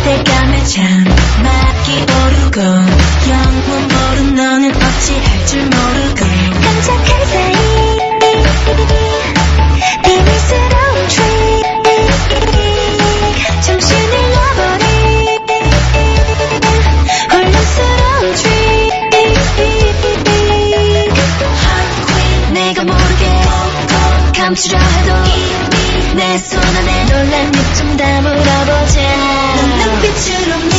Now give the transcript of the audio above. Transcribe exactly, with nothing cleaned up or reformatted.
기대감에 잔막이 오르고 영원 모른 너는 어찌할 줄 모르고 깜짝할 사이 비밀스러운 트릭 정신을 잃어버린 혼란스러운 트릭 Hot Queen 내가 모르게 감추려 해도 내 손 안에 놀란 입 좀 다물어보자 넌 눈빛으로